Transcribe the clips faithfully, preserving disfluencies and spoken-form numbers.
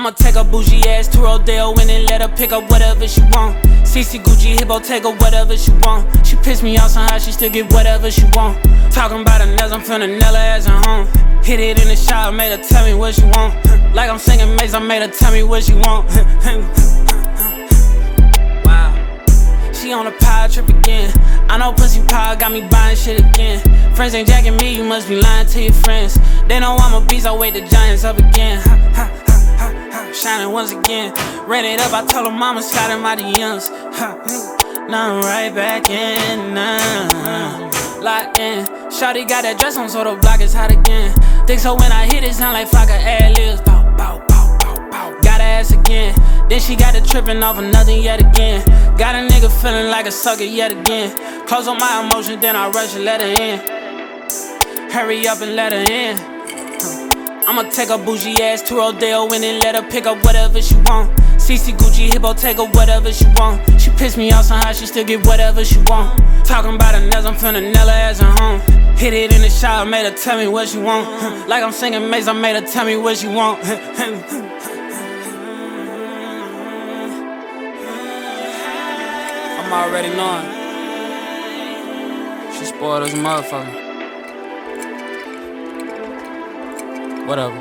I'ma take a bougie ass to Rodeo and then let her pick up whatever she want. C C Gucci, Hippo, take her whatever she want. She pissed me off somehow, she still get whatever she want. Talking about her nails, I'm finna nail her ass at home. Hit it in the shower, made her tell me what she want. Like I'm singing Mace, I made her tell me what she want. Wow, she on a power trip again. I know pussy power got me buying shit again. Friends ain't jacking me, you must be lying to your friends. They know I'm a beast, I wake the giants up again. Shining once again. Ran it up, I told her mama slide in my D Ms. Now I'm right back in, now locked in. Shawty got that dress on so the block is hot again. Think so when I hit it sound like Flocka ad-libs. Bow, bow, bow, bow, bow. Got her ass again. Then she got the tripping off of nothing yet again. Got a nigga feeling like a sucker yet again. Close on my emotions, then I rush and let her in. Hurry up and let her in. I'ma take a bougie ass to Rodeo and then let her pick up whatever she want. C C Gucci, Hippo, take her whatever she want. She pissed me off somehow, she still get whatever she want. Talking about her nails, I'm finna nail her ass at home. Hit it in the shower, made her tell me what she want. Like I'm singing Mace, I made her tell me what she want. I'm already knowing. She spoiled as a motherfucker. Whatever.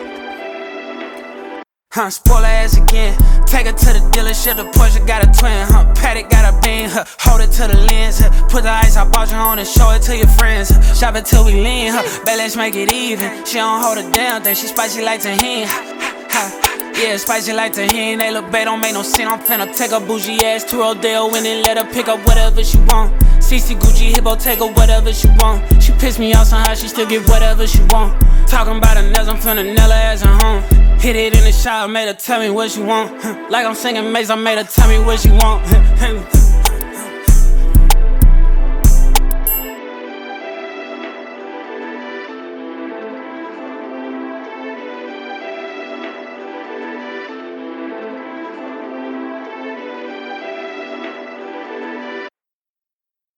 Huh, spoil her ass again. Take her to the dealership, the Porsche got a twin, huh? Paddock got a beam, huh? Hold it to the lens, huh? Put the ice I bought you on and show it to your friends, huh? Shop it till we lean, huh? Bet let's make it even. She don't hold a damn thing, she spicy like tahini, ha, ha. Yeah, spicy like tahini. They look bad, don't make no sense. I'm finna take a bougie ass to Rodeo and then let her pick up whatever she want. C C Gucci, Hippo, take her whatever she want. She pissed me off somehow, she still get whatever she want. Talking about her nails, I'm finna nail her ass at home. Hit it in the shower, made her tell me what she want. Like I'm singing Mace, I made her tell me what she want.